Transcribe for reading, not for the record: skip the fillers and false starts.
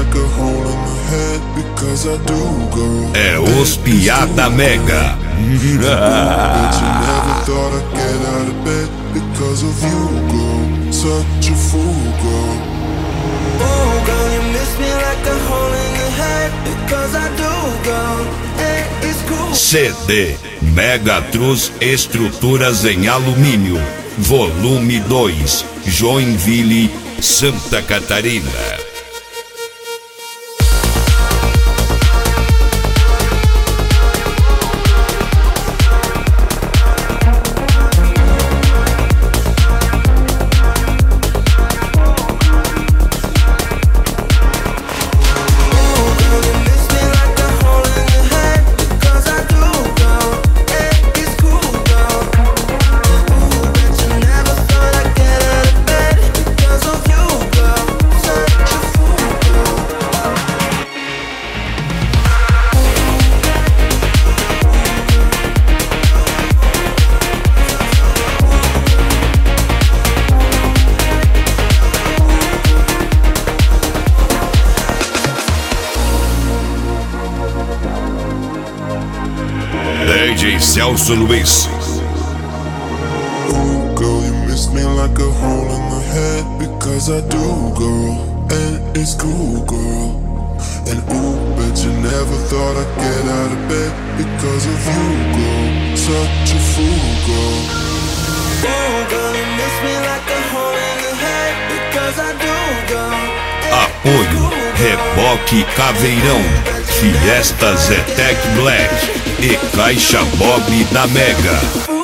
É os Piada Mega. CD Megatrus Estruturas em Alumínio, Volume 2, Joinville, Santa Catarina. DJ Celso Luiz. Ooh, girl, you miss me like a hole in the head, because I do, girl, and it's cool, girl. And ooh, bet you never thought I'd get out of bed because of you, girl, such a fool, girl. Ooh, girl, you miss me like a hole in the head, because I do, girl. Apoio Reboque Caveirão, Fiesta Zetec Black e Caixa Bob da Mega.